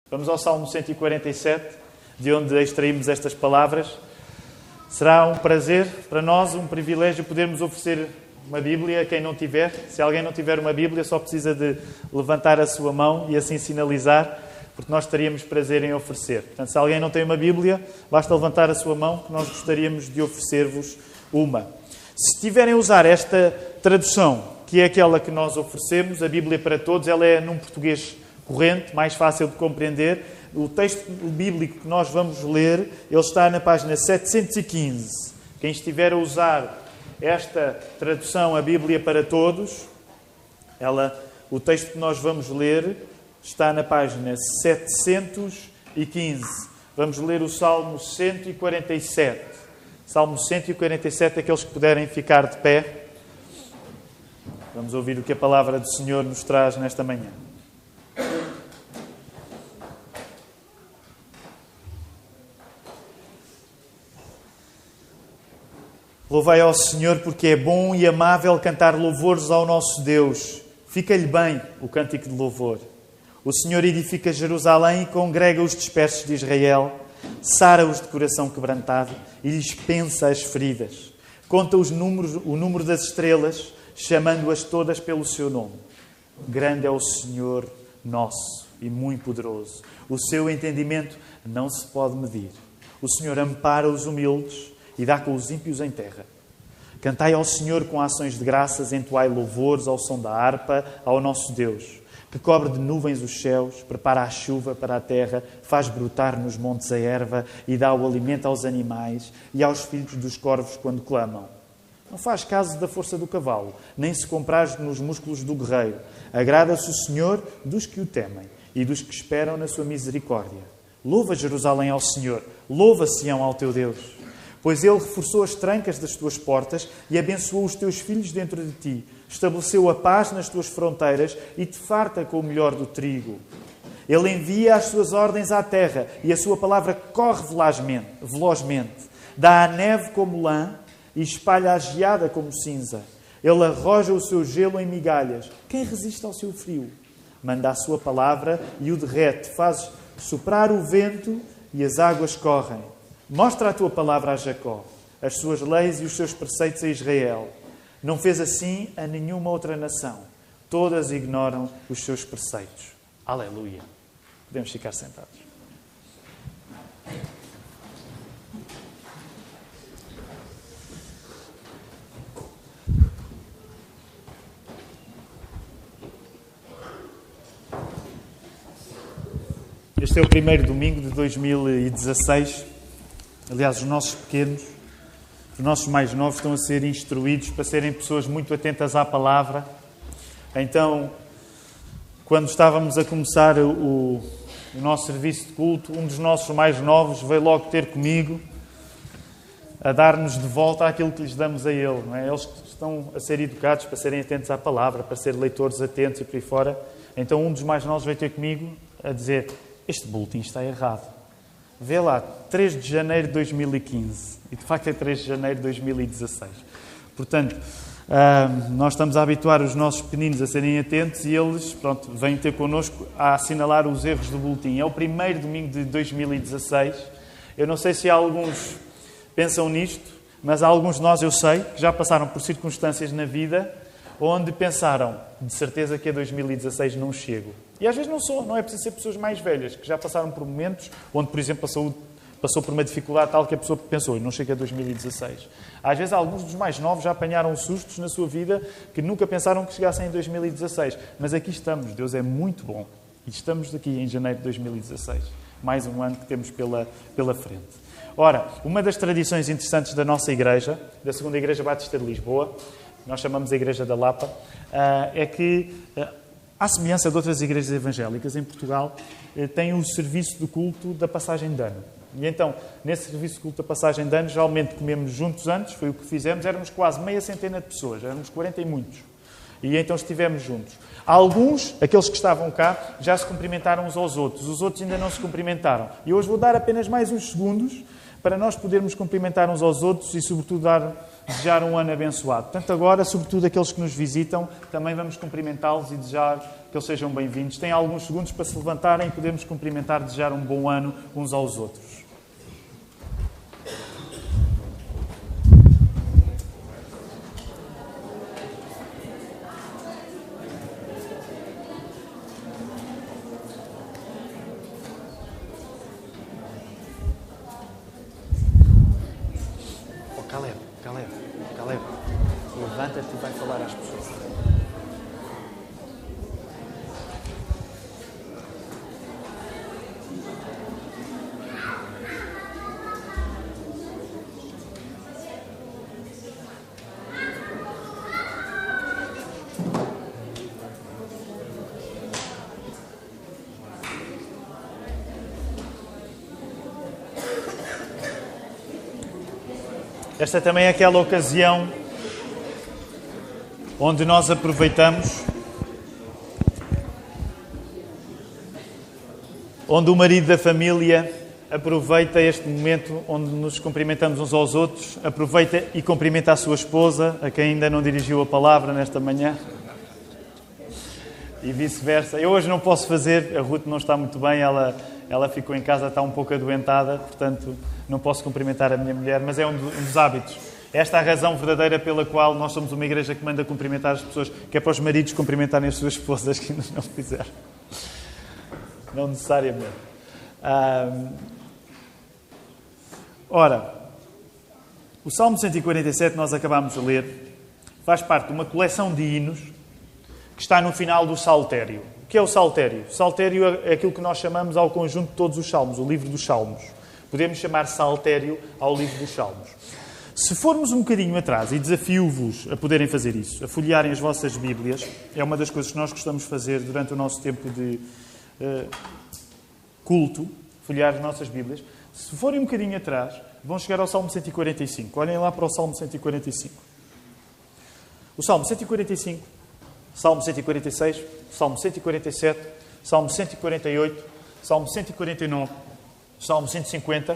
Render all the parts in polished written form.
Vamos ao Salmo 147, de onde extraímos estas palavras. Será um prazer para nós, um privilégio, podermos oferecer uma Bíblia a quem não tiver. Se alguém não tiver uma Bíblia, só precisa de levantar a sua mão e assim sinalizar, porque nós teríamos prazer em oferecer. Portanto, se alguém não tem uma Bíblia, basta levantar a sua mão, que nós gostaríamos de oferecer-vos uma. Se tiverem a usar esta tradução, que é aquela que nós oferecemos, a Bíblia para Todos, ela é num português corrente, mais fácil de compreender. O texto bíblico que nós vamos ler, ele está na página 715. Quem estiver a usar esta tradução, a Bíblia para Todos, o texto que nós vamos ler está na página 715. Vamos ler o Salmo 147. Salmo 147, aqueles que puderem ficar de pé. Vamos ouvir o que a palavra do Senhor nos traz nesta manhã. Louvai ao Senhor, porque é bom e amável cantar louvores ao nosso Deus. Fica-lhe bem o cântico de louvor. O Senhor edifica Jerusalém e congrega os dispersos de Israel, sara-os de coração quebrantado e lhes pensa as feridas. Conta o número das estrelas, chamando-as todas pelo seu nome. Grande é o Senhor nosso e muito poderoso. O seu entendimento não se pode medir. O Senhor ampara os humildes e dá com os ímpios em terra. Cantai ao Senhor com ações de graças, entoai louvores ao som da harpa, ao nosso Deus, que cobre de nuvens os céus, prepara a chuva para a terra, faz brotar nos montes a erva e dá o alimento aos animais e aos filhos dos corvos quando clamam. Não faz caso da força do cavalo, nem se compraz nos músculos do guerreiro. Agrada-se o Senhor dos que o temem e dos que esperam na sua misericórdia. Louva Jerusalém ao Senhor, louva Sião ao teu Deus. Pois Ele reforçou as trancas das tuas portas e abençoou os teus filhos dentro de ti. Estabeleceu a paz nas tuas fronteiras e te farta com o melhor do trigo. Ele envia as suas ordens à terra e a sua palavra corre velozmente. Dá a neve como lã e espalha a geada como cinza. Ele arroja o seu gelo em migalhas. Quem resiste ao seu frio? Manda a sua palavra e o derrete. Faz soprar o vento e as águas correm. Mostra a tua palavra a Jacó, as suas leis e os seus preceitos a Israel. Não fez assim a nenhuma outra nação. Todas ignoram os seus preceitos. Aleluia. Podemos ficar sentados. Este é o primeiro domingo de 2016. Aliás, os nossos pequenos, os nossos mais novos estão a ser instruídos para serem pessoas muito atentas à palavra. Então, quando estávamos a começar o nosso serviço de culto, um dos nossos mais novos veio logo ter comigo a dar-nos de volta aquilo que lhes damos a ele. Não é? Eles estão a ser educados para serem atentos à palavra, para ser leitores atentos e por aí fora. Então, um dos mais novos veio ter comigo a dizer: este boletim está errado. Vê lá, 3 de janeiro de 2015. E de facto é 3 de janeiro de 2016. Portanto, nós estamos a habituar os nossos pequeninos a serem atentos e eles, vêm ter connosco a assinalar os erros do boletim. É o primeiro domingo de 2016. Eu não sei se alguns pensam nisto, mas alguns de nós, eu sei, que já passaram por circunstâncias na vida onde pensaram, de certeza que a 2016 não chego. E às vezes não é preciso ser pessoas mais velhas, que já passaram por momentos onde, por exemplo, a saúde passou por uma dificuldade tal que a pessoa pensou, não chega a 2016. Às vezes alguns dos mais novos já apanharam sustos na sua vida que nunca pensaram que chegassem em 2016. Mas aqui estamos, Deus é muito bom. E estamos aqui em janeiro de 2016. Mais um ano que temos pela frente. Ora, uma das tradições interessantes da nossa igreja, da segunda Igreja Batista de Lisboa, nós chamamos a Igreja da Lapa, é que, à semelhança de outras igrejas evangélicas em Portugal, tem o serviço do culto da passagem de ano. E então, nesse serviço de culto da passagem de ano, geralmente comemos juntos antes, foi o que fizemos, éramos quase meia centena de pessoas, éramos 40 e muitos. E então estivemos juntos. Alguns, aqueles que estavam cá, já se cumprimentaram uns aos outros, os outros ainda não se cumprimentaram. E hoje vou dar apenas mais uns segundos para nós podermos cumprimentar uns aos outros e, sobretudo, dar desejar um ano abençoado. Portanto, agora, sobretudo aqueles que nos visitam, também vamos cumprimentá-los e desejar que eles sejam bem-vindos. Tem alguns segundos para se levantarem e podemos cumprimentar, desejar um bom ano uns aos outros. Caleb, levanta-te e vai falar às pessoas. Esta também é aquela ocasião onde nós aproveitamos, onde o marido da família aproveita este momento onde nos cumprimentamos uns aos outros, aproveita e cumprimenta a sua esposa, a quem ainda não dirigiu a palavra nesta manhã, e vice-versa. Eu hoje não posso fazer, a Ruth não está muito bem, ela ficou em casa, está um pouco adoentada, portanto não posso cumprimentar a minha mulher, mas é um dos hábitos. Esta é a razão verdadeira pela qual nós somos uma igreja que manda cumprimentar as pessoas, que é para os maridos cumprimentarem as suas esposas que ainda não fizeram. Não necessariamente. Ora, o Salmo 147 nós acabámos de ler, faz parte de uma coleção de hinos que está no final do Saltério. O que é o Saltério? O Saltério é aquilo que nós chamamos ao conjunto de todos os Salmos, o livro dos Salmos. Podemos chamar Saltério ao livro dos Salmos. Se formos um bocadinho atrás, e desafio-vos a poderem fazer isso, a folhearem as vossas Bíblias, é uma das coisas que nós gostamos de fazer durante o nosso tempo de culto, folhear as nossas Bíblias. Se forem um bocadinho atrás, vão chegar ao Salmo 145. Olhem lá para o Salmo 145. O Salmo 145, Salmo 146, Salmo 147, Salmo 148, Salmo 149, Salmo 150...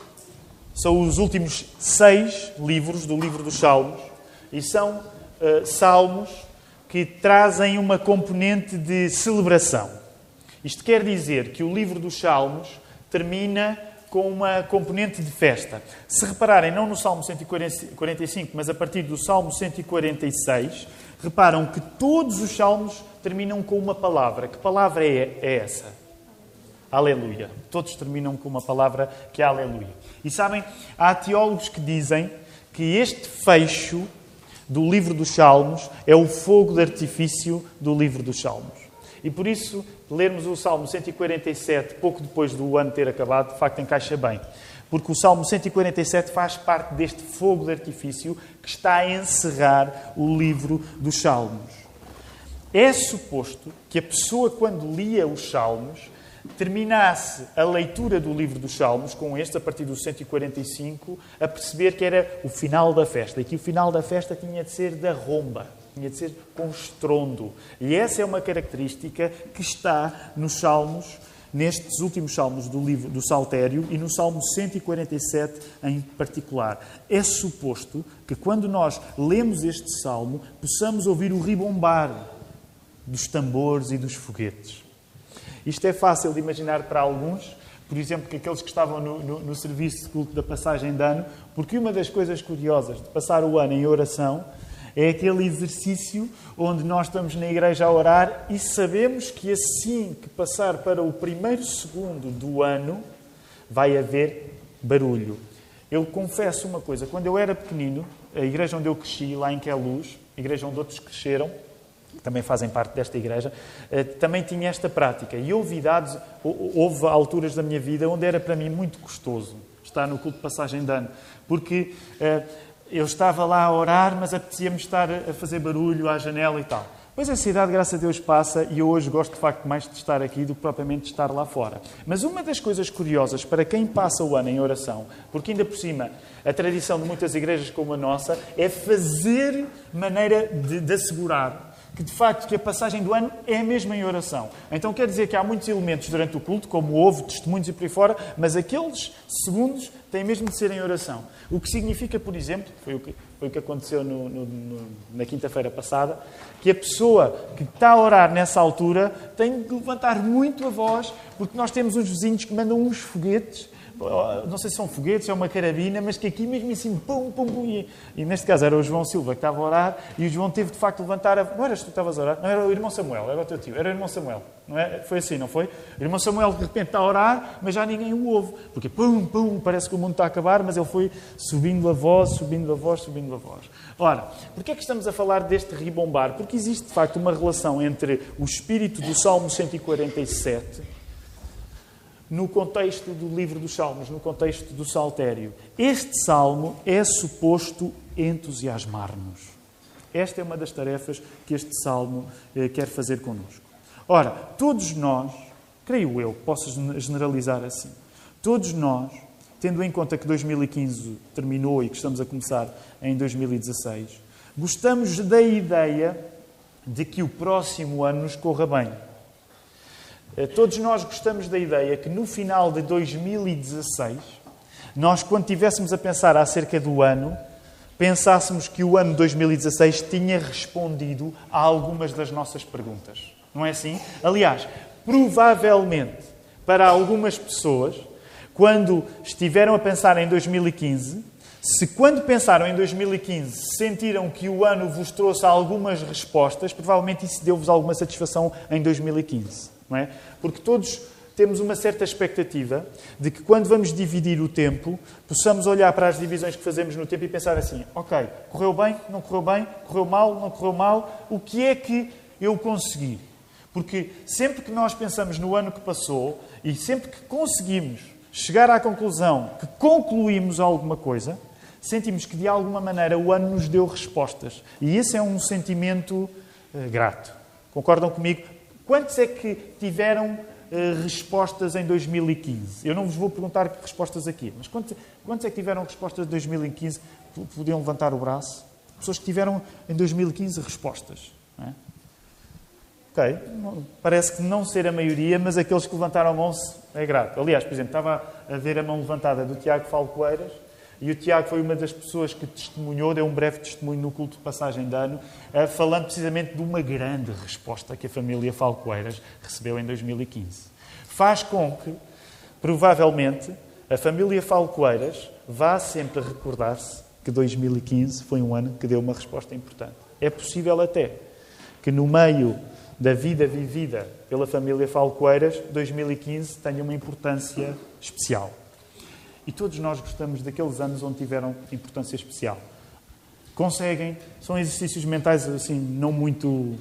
São os últimos 6 livros do livro dos Salmos e são salmos que trazem uma componente de celebração. Isto quer dizer que o livro dos Salmos termina com uma componente de festa. Se repararem, não no Salmo 145, mas a partir do Salmo 146, reparam que todos os salmos terminam com uma palavra. Que palavra é essa? Aleluia. Todos terminam com uma palavra que é aleluia. E sabem, há teólogos que dizem que este fecho do livro dos Salmos é o fogo de artifício do livro dos Salmos. E por isso, lermos o Salmo 147 pouco depois do ano ter acabado, de facto encaixa bem. Porque o Salmo 147 faz parte deste fogo de artifício que está a encerrar o livro dos Salmos. É suposto que a pessoa, quando lia os Salmos, terminasse a leitura do livro dos Salmos, com este, a partir do 145, a perceber que era o final da festa. E que o final da festa tinha de ser da romba, tinha de ser com estrondo. E essa é uma característica que está nos Salmos, nestes últimos Salmos do livro do Saltério e no Salmo 147 em particular. É suposto que quando nós lemos este Salmo, possamos ouvir o ribombar dos tambores e dos foguetes. Isto é fácil de imaginar para alguns, por exemplo, que aqueles que estavam no serviço de culto da passagem de ano, porque uma das coisas curiosas de passar o ano em oração é aquele exercício onde nós estamos na igreja a orar e sabemos que assim que passar para o primeiro segundo do ano vai haver barulho. Eu confesso uma coisa, quando eu era pequenino, a igreja onde eu cresci, lá em Queluz, a igreja onde outros cresceram, também fazem parte desta igreja, também tinha esta prática. E houve alturas da minha vida onde era para mim muito custoso estar no culto de passagem de ano. Porque eu estava lá a orar, mas apetecia-me estar a fazer barulho à janela e tal. Pois essa idade, graças a Deus, passa e eu hoje gosto de facto mais de estar aqui do que propriamente de estar lá fora. Mas uma das coisas curiosas para quem passa o ano em oração, porque ainda por cima a tradição de muitas igrejas como a nossa é fazer maneira de assegurar que, de facto, que a passagem do ano é mesmo em oração. Então quer dizer que há muitos elementos durante o culto, como houve, testemunhos e por aí fora, mas aqueles segundos têm mesmo de ser em oração. O que significa, por exemplo, foi o que foi o que aconteceu na quinta-feira passada, que a pessoa que está a orar nessa altura tem de levantar muito a voz, porque nós temos uns vizinhos que mandam uns foguetes, não sei se são foguetes, é uma carabina, mas que aqui mesmo assim, pum, pum, pum, e neste caso era o João Silva que estava a orar, e o João teve de facto de levantar a... Não eras tu que estavas a orar? Não, era o irmão Samuel, era o teu tio, era o irmão Samuel. Não é? Foi assim, não foi? O irmão Samuel de repente está a orar, mas já ninguém o ouve, porque pum, pum, parece que o mundo está a acabar, mas ele foi subindo a voz, subindo a voz, subindo a voz. Ora, porquê é que estamos a falar deste ribombar? Porque existe de facto uma relação entre o espírito do Salmo 147... no contexto do livro dos Salmos, no contexto do Saltério. Este Salmo é suposto entusiasmar-nos. Esta é uma das tarefas que este Salmo quer fazer connosco. Ora, todos nós, creio eu, posso generalizar assim, todos nós, tendo em conta que 2015 terminou e que estamos a começar em 2016, gostamos da ideia de que o próximo ano nos corra bem. Todos nós gostamos da ideia que no final de 2016, nós, quando estivéssemos a pensar acerca do ano, pensássemos que o ano 2016 tinha respondido a algumas das nossas perguntas. Não é assim? Aliás, provavelmente, para algumas pessoas, quando estiveram a pensar em 2015, se quando pensaram em 2015 sentiram que o ano vos trouxe algumas respostas, provavelmente isso deu-vos alguma satisfação em 2015. Não é? Porque todos temos uma certa expectativa de que quando vamos dividir o tempo, possamos olhar para as divisões que fazemos no tempo e pensar assim, ok, correu bem, não correu bem, correu mal, não correu mal, o que é que eu consegui? Porque sempre que nós pensamos no ano que passou e sempre que conseguimos chegar à conclusão que concluímos alguma coisa, sentimos que de alguma maneira o ano nos deu respostas. E esse é um sentimento grato. Concordam comigo? Quantos é que tiveram respostas em 2015? Eu não vos vou perguntar que respostas aqui, mas quantos é que tiveram respostas de 2015? Podiam levantar o braço? Pessoas que tiveram em 2015 respostas. Não é? Ok, parece que não ser a maioria, mas aqueles que levantaram a mão é grato. Aliás, por exemplo, estava a ver a mão levantada do Tiago Falcoeiras, e o Tiago foi uma das pessoas que testemunhou, deu um breve testemunho no culto de passagem de ano, falando precisamente de uma grande resposta que a família Falcoeiras recebeu em 2015. Faz com que, provavelmente, a família Falcoeiras vá sempre recordar-se que 2015 foi um ano que deu uma resposta importante. É possível até que no meio da vida vivida pela família Falcoeiras, 2015 tenha uma importância especial. E todos nós gostamos daqueles anos onde tiveram importância especial. Conseguem, são exercícios mentais assim, não muito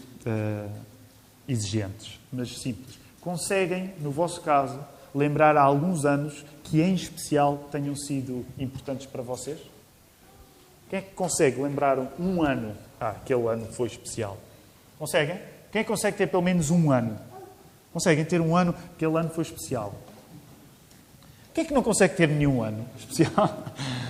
exigentes, mas simples. Conseguem, no vosso caso, lembrar há alguns anos que em especial tenham sido importantes para vocês? Quem é que consegue lembrar um ano? Aquele ano foi especial. Conseguem? Quem é que consegue ter pelo menos um ano? Conseguem ter um ano, aquele ano foi especial. Quem é que não consegue ter nenhum ano especial?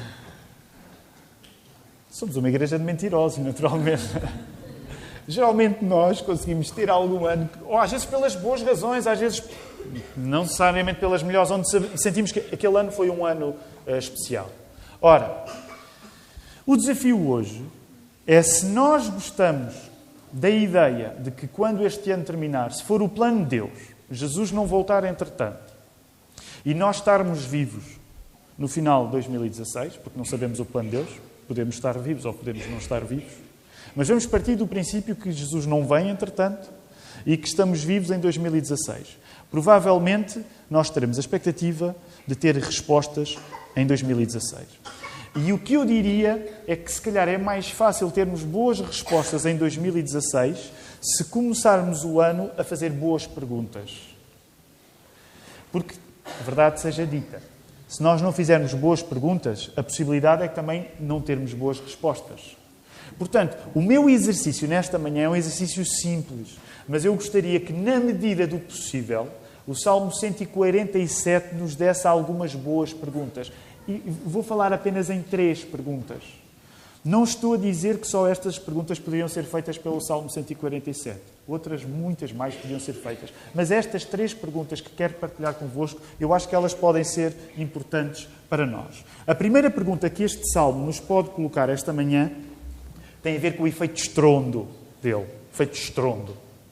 Somos uma igreja de mentirosos, naturalmente. Geralmente nós conseguimos ter algum ano, ou às vezes pelas boas razões, às vezes não necessariamente pelas melhores, onde sentimos que aquele ano foi um ano especial. Ora, o desafio hoje é, se nós gostamos da ideia de que quando este ano terminar, se for o plano de Deus, Jesus não voltar entretanto, e nós estarmos vivos no final de 2016, porque não sabemos o plano de Deus, podemos estar vivos ou podemos não estar vivos, mas vamos partir do princípio que Jesus não vem entretanto e que estamos vivos em 2016. Provavelmente nós teremos a expectativa de ter respostas em 2016. E o que eu diria é que se calhar é mais fácil termos boas respostas em 2016 se começarmos o ano a fazer boas perguntas. Porque, a verdade seja dita, se nós não fizermos boas perguntas, a possibilidade é que também não termos boas respostas. Portanto, o meu exercício nesta manhã é um exercício simples, mas eu gostaria que, na medida do possível, o Salmo 147 nos desse algumas boas perguntas. E vou falar apenas em 3 perguntas. Não estou a dizer que só estas perguntas poderiam ser feitas pelo Salmo 147. Outras, muitas mais, podiam ser feitas. Mas estas 3 perguntas que quero partilhar convosco, eu acho que elas podem ser importantes para nós. A primeira pergunta que este Salmo nos pode colocar esta manhã tem a ver com o efeito de estrondo dele. Efeito de estrondo.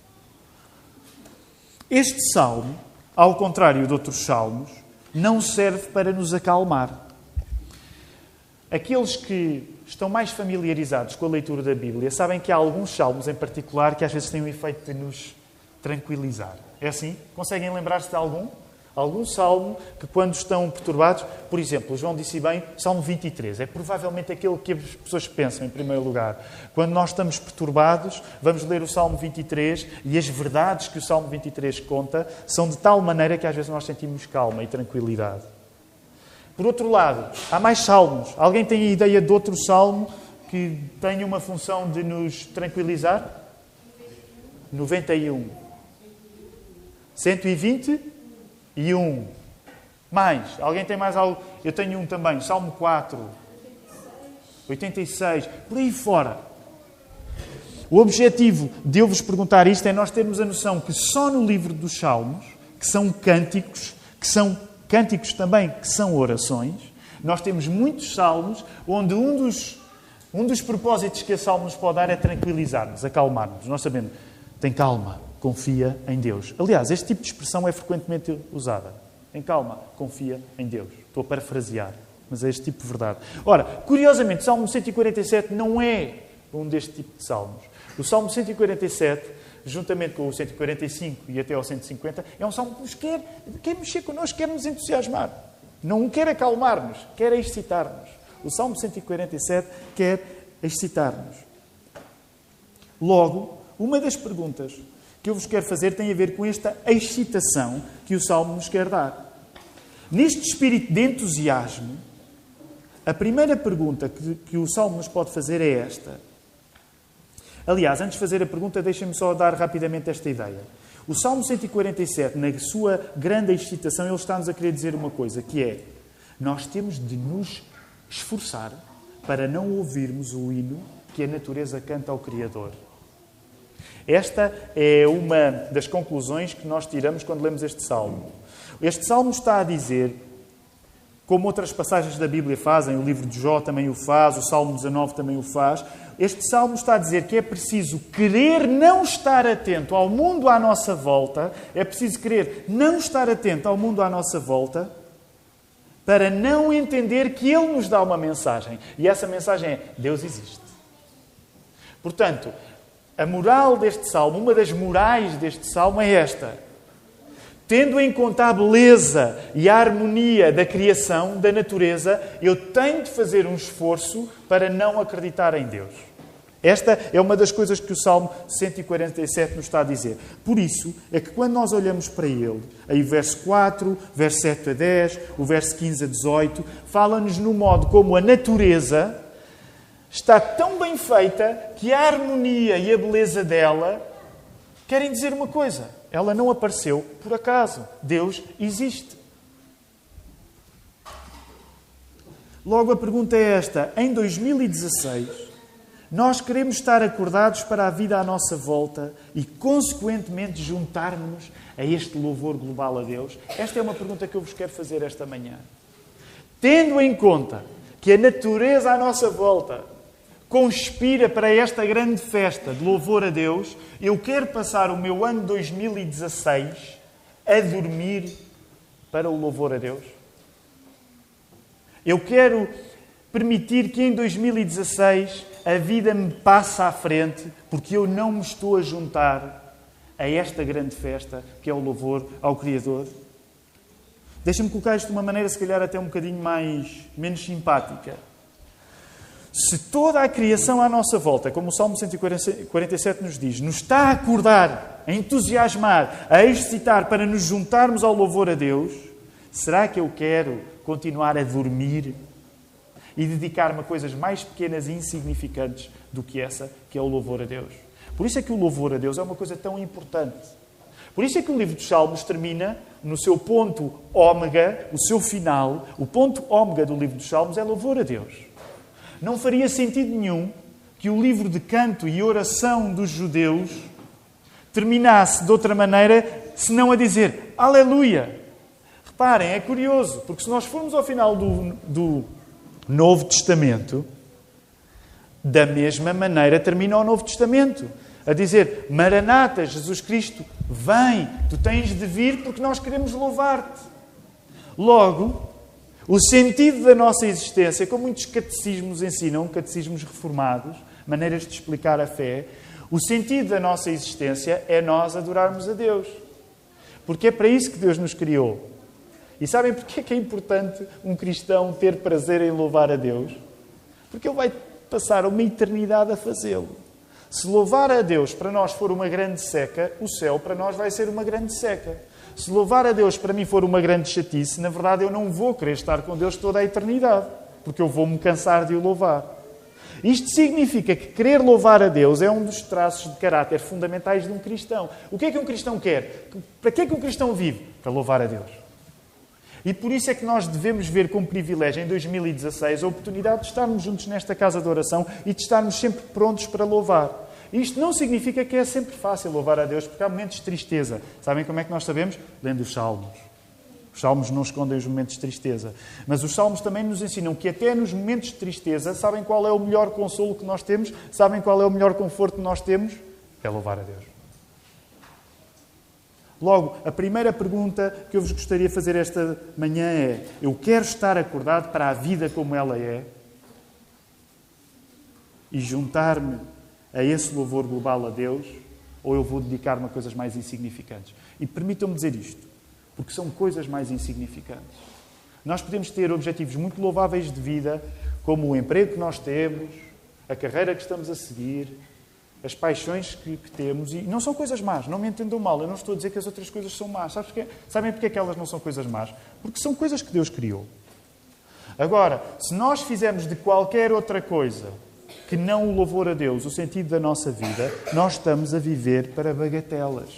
Este Salmo, ao contrário de outros Salmos, não serve para nos acalmar. Aqueles que estão mais familiarizados com a leitura da Bíblia sabem que há alguns salmos em particular que às vezes têm o efeito de nos tranquilizar. É assim? Conseguem lembrar-se de algum? Algum salmo que quando estão perturbados... Por exemplo, o João disse bem, Salmo 23. É provavelmente aquele que as pessoas pensam em primeiro lugar. Quando nós estamos perturbados, vamos ler o Salmo 23 e as verdades que o Salmo 23 conta são de tal maneira que às vezes nós sentimos calma e tranquilidade. Por outro lado, há mais salmos. Alguém tem a ideia de outro salmo que tenha uma função de nos tranquilizar? 91. 121. Mais. Alguém tem mais algo? Eu tenho um também. Salmo 4. 86. Por aí fora. O objetivo de eu vos perguntar isto é nós termos a noção que só no livro dos Salmos, que são cânticos também que são orações, nós temos muitos salmos onde um dos propósitos que a salmo nos pode dar é tranquilizar-nos, acalmar-nos. Nós sabemos, tem calma, confia em Deus. Aliás, este tipo de expressão é frequentemente usada. Tem calma, confia em Deus. Estou a parafrasear, mas é este tipo de verdade. Ora, curiosamente, o Salmo 147 não é um deste tipo de salmos. O Salmo 147... juntamente com o 145 e até ao 150, é um salmo que nos quer mexer connosco, quer nos entusiasmar. Não quer acalmar-nos, quer excitar-nos. O Salmo 147 quer excitar-nos. Logo, uma das perguntas que eu vos quero fazer tem a ver com esta excitação que o salmo nos quer dar. Neste espírito de entusiasmo, a primeira pergunta que o salmo nos pode fazer é esta. Aliás, antes de fazer a pergunta, deixem-me só dar rapidamente esta ideia. O Salmo 147, na sua grande excitação, ele está-nos a querer dizer uma coisa, que é, nós temos de nos esforçar para não ouvirmos o hino que a natureza canta ao Criador. Esta é uma das conclusões que nós tiramos quando lemos este Salmo. Este Salmo está a dizer, como outras passagens da Bíblia fazem, o livro de Jó também o faz, o Salmo 19 também o faz, este Salmo está a dizer que é preciso querer não estar atento ao mundo à nossa volta, é preciso querer não estar atento ao mundo à nossa volta, para não entender que Ele nos dá uma mensagem. E essa mensagem é, Deus existe. Portanto, a moral deste Salmo, uma das morais deste Salmo é esta. Tendo em conta a beleza e a harmonia da criação, da natureza, eu tenho de fazer um esforço para não acreditar em Deus. Esta é uma das coisas que o Salmo 147 nos está a dizer. Por isso, é que quando nós olhamos para ele, aí o verso 4, verso 7 a 10, o verso 15 a 18, fala-nos no modo como a natureza está tão bem feita que a harmonia e a beleza dela querem dizer uma coisa. Ela não apareceu por acaso. Deus existe. Logo a pergunta é esta. Em 2016, nós queremos estar acordados para a vida à nossa volta e, consequentemente, juntarmos-nos a este louvor global a Deus? Esta é uma pergunta que eu vos quero fazer esta manhã. Tendo em conta que a natureza à nossa volta conspira para esta grande festa de louvor a Deus, eu quero passar o meu ano 2016 a dormir para o louvor a Deus. Eu quero permitir que em 2016 a vida me passe à frente, porque eu não me estou a juntar a esta grande festa que é o louvor ao Criador. Deixa-me colocar isto de uma maneira, se calhar, até um bocadinho menos simpática. Se toda a criação à nossa volta, como o Salmo 147 nos diz, nos está a acordar, a entusiasmar, a excitar para nos juntarmos ao louvor a Deus, será que eu quero continuar a dormir e dedicar-me a coisas mais pequenas e insignificantes do que essa, que é o louvor a Deus? Por isso é que o louvor a Deus é uma coisa tão importante. Por isso é que o livro dos Salmos termina no seu ponto ômega, o seu final. O ponto ômega do livro dos Salmos é louvor a Deus. Não faria sentido nenhum que o livro de canto e oração dos judeus terminasse de outra maneira, senão a dizer Aleluia. Reparem, é curioso, porque se nós formos ao final do Novo Testamento, da mesma maneira termina o Novo Testamento. A dizer, Maranata, Jesus Cristo, vem, tu tens de vir porque nós queremos louvar-te. Logo, o sentido da nossa existência, como muitos catecismos ensinam, catecismos reformados, maneiras de explicar a fé, o sentido da nossa existência é nós adorarmos a Deus. Porque é para isso que Deus nos criou. E sabem porquê que é importante um cristão ter prazer em louvar a Deus? Porque ele vai passar uma eternidade a fazê-lo. Se louvar a Deus para nós for uma grande seca, o céu para nós vai ser uma grande seca. Se louvar a Deus para mim for uma grande chatice, na verdade eu não vou querer estar com Deus toda a eternidade, porque eu vou-me cansar de o louvar. Isto significa que querer louvar a Deus é um dos traços de caráter fundamentais de um cristão. O que é que um cristão quer? Para que é que um cristão vive? Para louvar a Deus. E por isso é que nós devemos ver como privilégio, em 2016, a oportunidade de estarmos juntos nesta casa de oração e de estarmos sempre prontos para louvar. Isto não significa que é sempre fácil louvar a Deus, porque há momentos de tristeza. Sabem como é que nós sabemos? Lendo os Salmos. Os Salmos não escondem os momentos de tristeza. Mas os Salmos também nos ensinam que até nos momentos de tristeza, sabem qual é o melhor consolo que nós temos? Sabem qual é o melhor conforto que nós temos? É louvar a Deus. Logo, a primeira pergunta que eu vos gostaria de fazer esta manhã é: eu quero estar acordado para a vida como ela é e juntar-me a esse louvor global a Deus, ou eu vou dedicar-me a coisas mais insignificantes? E permitam-me dizer isto, porque são coisas mais insignificantes. Nós podemos ter objetivos muito louváveis de vida, como o emprego que nós temos, a carreira que estamos a seguir, as paixões que temos, e não são coisas más, não me entendam mal, eu não estou a dizer que as outras coisas são más. Sabem porque é que elas não são coisas más? Porque são coisas que Deus criou. Agora, se nós fizermos de qualquer outra coisa que não o louvor a Deus, o sentido da nossa vida, nós estamos a viver para bagatelas.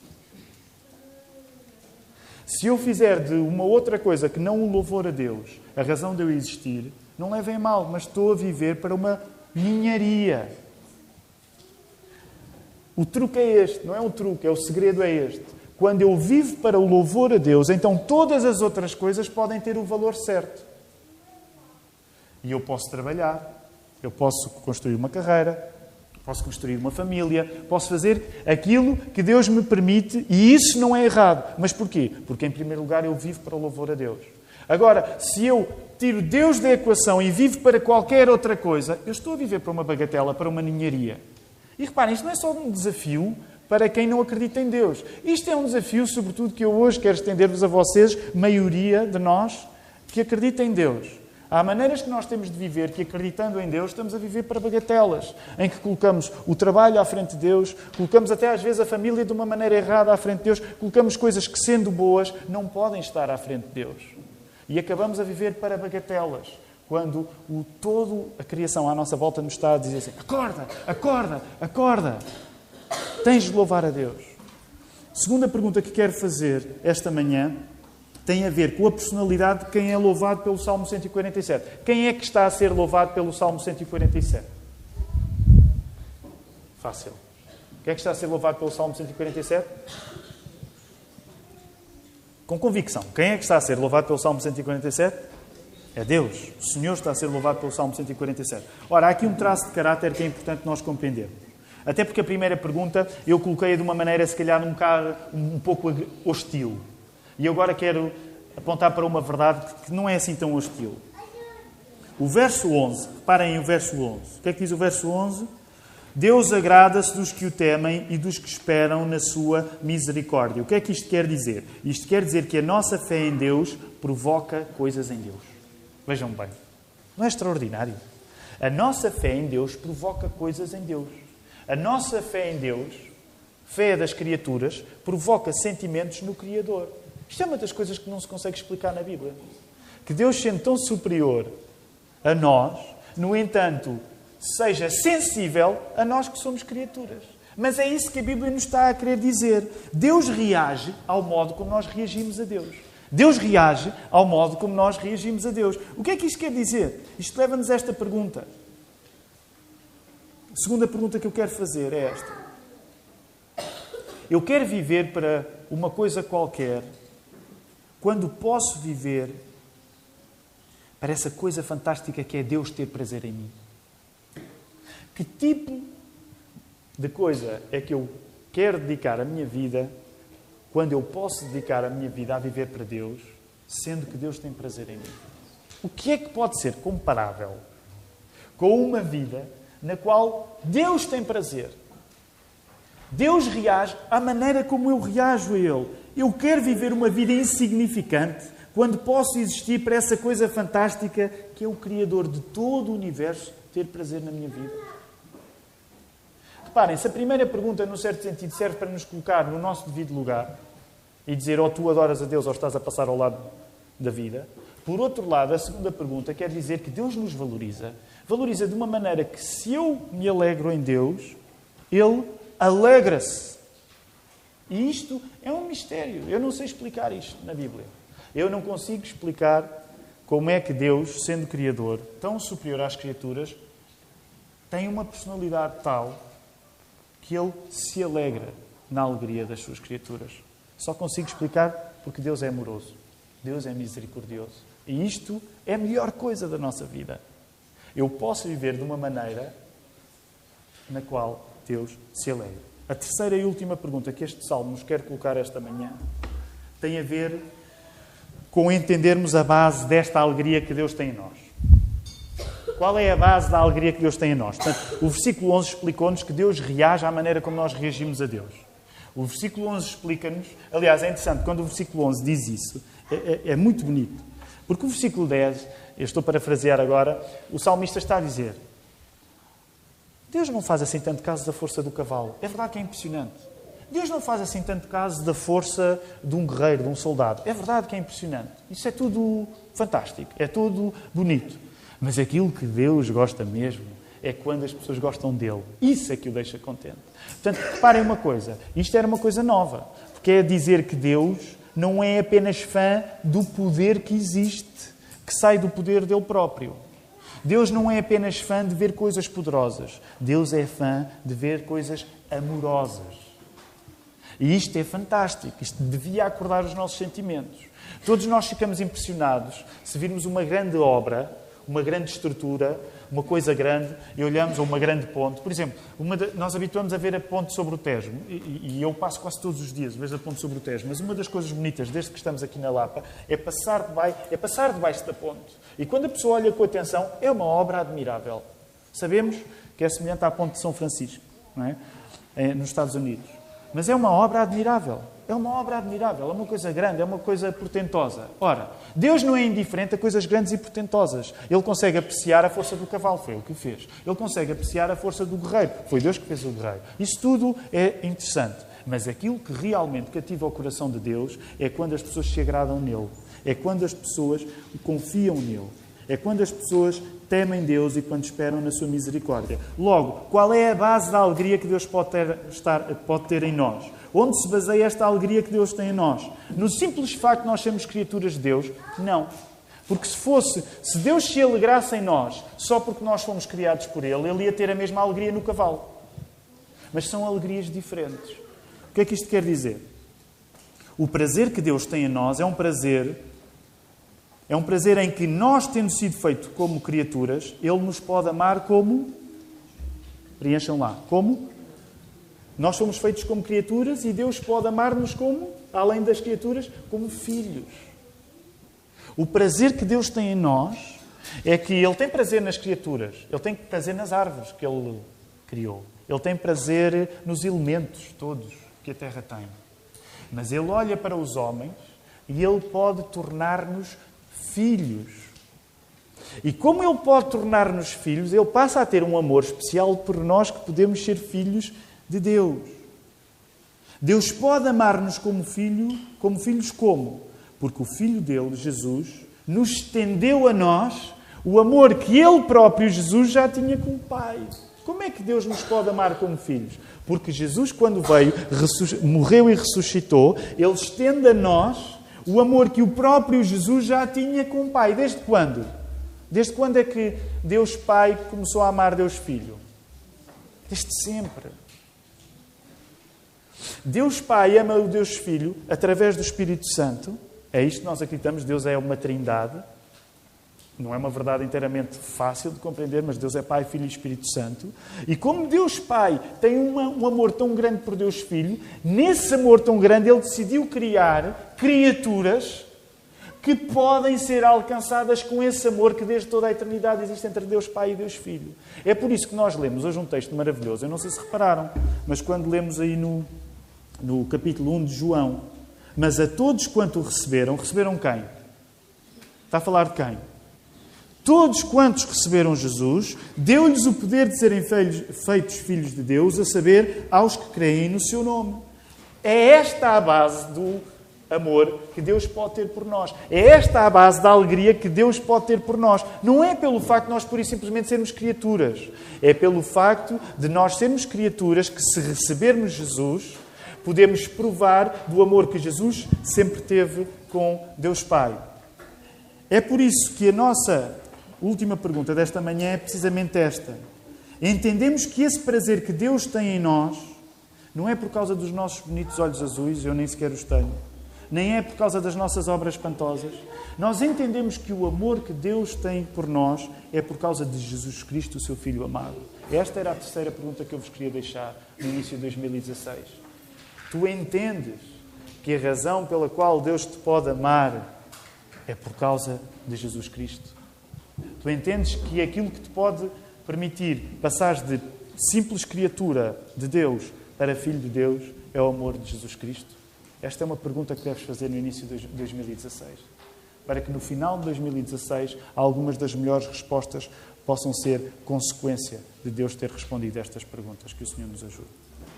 Se eu fizer de uma outra coisa que não o louvor a Deus, a razão de eu existir, não levem a mal, mas estou a viver para uma ninharia. O truque é este, não é um truque, o segredo é este. Quando eu vivo para o louvor a Deus, então todas as outras coisas podem ter o valor certo. E eu posso trabalhar, eu posso construir uma carreira, posso construir uma família, posso fazer aquilo que Deus me permite, e isso não é errado. Mas porquê? Porque, em primeiro lugar, eu vivo para o louvor a Deus. Agora, se eu tiro Deus da equação e vivo para qualquer outra coisa, eu estou a viver para uma bagatela, para uma ninharia. E reparem, isto não é só um desafio para quem não acredita em Deus. Isto é um desafio, sobretudo, que eu hoje quero estender-vos a vocês, maioria de nós, que acredita em Deus. Há maneiras que nós temos de viver que, acreditando em Deus, estamos a viver para bagatelas, em que colocamos o trabalho à frente de Deus, colocamos até às vezes a família de uma maneira errada à frente de Deus, colocamos coisas que, sendo boas, não podem estar à frente de Deus. E acabamos a viver para bagatelas, quando toda a criação à nossa volta nos está a dizer assim: acorda, acorda, acorda. Tens de louvar a Deus. Segunda pergunta que quero fazer esta manhã tem a ver com a personalidade de quem é louvado pelo Salmo 147. Quem é que está a ser louvado pelo Salmo 147? Fácil. Quem é que está a ser louvado pelo Salmo 147? Com convicção. Quem é que está a ser louvado pelo Salmo 147? É Deus. O Senhor está a ser louvado pelo Salmo 147. Ora, há aqui um traço de caráter que é importante nós compreendermos. Até porque a primeira pergunta eu coloquei de uma maneira, se calhar, um pouco hostil. E agora quero apontar para uma verdade que não é assim tão hostil. O verso 11, reparem o verso 11. O que é que diz o verso 11? Deus agrada-se dos que o temem e dos que esperam na sua misericórdia. O que é que isto quer dizer? Isto quer dizer que a nossa fé em Deus provoca coisas em Deus. Vejam bem. Não é extraordinário? A nossa fé em Deus provoca coisas em Deus. A nossa fé em Deus, fé das criaturas, provoca sentimentos no Criador. Isto é uma das coisas que não se consegue explicar na Bíblia. Que Deus, sendo tão superior a nós, no entanto, seja sensível a nós que somos criaturas. Mas é isso que a Bíblia nos está a querer dizer. Deus reage ao modo como nós reagimos a Deus. Deus reage ao modo como nós reagimos a Deus. O que é que isto quer dizer? Isto leva-nos a esta pergunta. A segunda pergunta que eu quero fazer é esta. Eu quero viver para uma coisa qualquer quando posso viver para essa coisa fantástica que é Deus ter prazer em mim. Que tipo de coisa é que eu quero dedicar a minha vida quando eu posso dedicar a minha vida a viver para Deus, sendo que Deus tem prazer em mim? O que é que pode ser comparável com uma vida na qual Deus tem prazer? Deus reage à maneira como eu reajo a Ele. Eu quero viver uma vida insignificante quando posso existir para essa coisa fantástica que é o Criador de todo o universo ter prazer na minha vida. Reparem, se a primeira pergunta, num certo sentido, serve para nos colocar no nosso devido lugar e dizer ou tu adoras a Deus ou estás a passar ao lado da vida, por outro lado, a segunda pergunta quer dizer que Deus nos valoriza. Valoriza de uma maneira que, se eu me alegro em Deus, Ele alegra-se. E isto é um mistério. Eu não sei explicar isto na Bíblia. Eu não consigo explicar como é que Deus, sendo Criador, tão superior às criaturas, tem uma personalidade tal que Ele se alegra na alegria das suas criaturas. Só consigo explicar porque Deus é amoroso. Deus é misericordioso. E isto é a melhor coisa da nossa vida. Eu posso viver de uma maneira na qual Deus se alegra. A terceira e última pergunta que este Salmo nos quer colocar esta manhã tem a ver com entendermos a base desta alegria que Deus tem em nós. Qual é a base da alegria que Deus tem em nós? Portanto, o versículo 11 explicou-nos que Deus reage à maneira como nós reagimos a Deus. O versículo 11 explica-nos... Aliás, é interessante, quando o versículo 11 diz isso, é muito bonito. Porque o versículo 10, eu estou a parafrasear agora, o salmista está a dizer: Deus não faz assim tanto caso da força do cavalo. É verdade que é impressionante. Deus não faz assim tanto caso da força de um guerreiro, de um soldado. É verdade que é impressionante. Isso é tudo fantástico, é tudo bonito. Mas aquilo que Deus gosta mesmo é quando as pessoas gostam dele. Isso é que o deixa contente. Portanto, reparem uma coisa. Isto era uma coisa nova. Porque é dizer que Deus não é apenas fã do poder que existe, que sai do poder dele próprio. Deus não é apenas fã de ver coisas poderosas. Deus é fã de ver coisas amorosas. E isto é fantástico. Isto devia acordar os nossos sentimentos. Todos nós ficamos impressionados se virmos uma grande obra, uma grande estrutura, uma coisa grande, e olhamos a uma grande ponte. Por exemplo, nós habituamos a ver a ponte sobre o Tejo, e eu passo quase todos os dias, vejo a ponte sobre o Tejo, mas uma das coisas bonitas, desde que estamos aqui na Lapa, é passar debaixo da ponte. E quando a pessoa olha com atenção, é uma obra admirável. Sabemos que é semelhante à ponte de São Francisco, não é? Nos Estados Unidos. Mas é uma obra admirável. É uma obra admirável, é uma coisa grande, é uma coisa portentosa. Ora, Deus não é indiferente a coisas grandes e portentosas. Ele consegue apreciar a força do cavalo, foi Ele que fez. Ele consegue apreciar a força do guerreiro, foi Deus que fez o guerreiro. Isso tudo é interessante. Mas aquilo que realmente cativa o coração de Deus é quando as pessoas se agradam nele. É quando as pessoas confiam nele. É quando as pessoas temem Deus e quando esperam na sua misericórdia. Logo, qual é a base da alegria que Deus pode ter em nós? Onde se baseia esta alegria que Deus tem em nós? No simples facto de nós sermos criaturas de Deus? Não. Porque se Deus se alegrasse em nós só porque nós fomos criados por Ele, Ele ia ter a mesma alegria no cavalo. Mas são alegrias diferentes. O que é que isto quer dizer? O prazer que Deus tem em nós é um prazer em que nós, tendo sido feitos como criaturas, Ele nos pode amar como... Preencham lá. Como? Nós somos feitos como criaturas e Deus pode amar-nos como, além das criaturas, como filhos. O prazer que Deus tem em nós é que Ele tem prazer nas criaturas. Ele tem prazer nas árvores que Ele criou. Ele tem prazer nos elementos todos que a Terra tem. Mas Ele olha para os homens e Ele pode tornar-nos filhos. E como Ele pode tornar-nos filhos, Ele passa a ter um amor especial por nós que podemos ser filhos de Deus. Deus pode amar-nos como filhos como? Porque o Filho dele, Jesus, nos estendeu a nós o amor que Ele próprio, Jesus, já tinha com o Pai. Como é que Deus nos pode amar como filhos? Porque Jesus, quando veio, morreu e ressuscitou, Ele estende a nós O amor que o próprio Jesus já tinha com o Pai. Desde quando? Desde quando é que Deus Pai começou a amar Deus Filho? Desde sempre. Deus Pai ama o Deus Filho através do Espírito Santo. É isto que nós acreditamos. Deus é uma trindade. Não é uma verdade inteiramente fácil de compreender, mas Deus é Pai, Filho e Espírito Santo. E como Deus Pai tem um amor tão grande por Deus Filho, nesse amor tão grande Ele decidiu criar criaturas que podem ser alcançadas com esse amor que desde toda a eternidade existe entre Deus Pai e Deus Filho. É por isso que nós lemos hoje um texto maravilhoso. Eu não sei se repararam, mas quando lemos aí no capítulo 1 de João, mas a todos quanto o receberam, receberam quem? Está a falar de quem? Todos quantos receberam Jesus, deu-lhes o poder de serem feitos filhos de Deus, a saber, aos que creem no seu nome. É esta a base do amor que Deus pode ter por nós. É esta a base da alegria que Deus pode ter por nós. Não é pelo facto de nós, pura e simplesmente, sermos criaturas. É pelo facto de nós sermos criaturas que, se recebermos Jesus, podemos provar do amor que Jesus sempre teve com Deus Pai. É por isso que a nossa última pergunta desta manhã é precisamente esta. Entendemos que esse prazer que Deus tem em nós não é por causa dos nossos bonitos olhos azuis, eu nem sequer os tenho, nem é por causa das nossas obras espantosas. Nós entendemos que o amor que Deus tem por nós é por causa de Jesus Cristo, o seu Filho amado. Esta era a terceira pergunta que eu vos queria deixar no início de 2016. Tu entendes que a razão pela qual Deus te pode amar é por causa de Jesus Cristo? Tu entendes que aquilo que te pode permitir passar de simples criatura de Deus para filho de Deus é o amor de Jesus Cristo? Esta é uma pergunta que deves fazer no início de 2016. Para que no final de 2016 algumas das melhores respostas possam ser consequência de Deus ter respondido a estas perguntas. Que o Senhor nos ajude.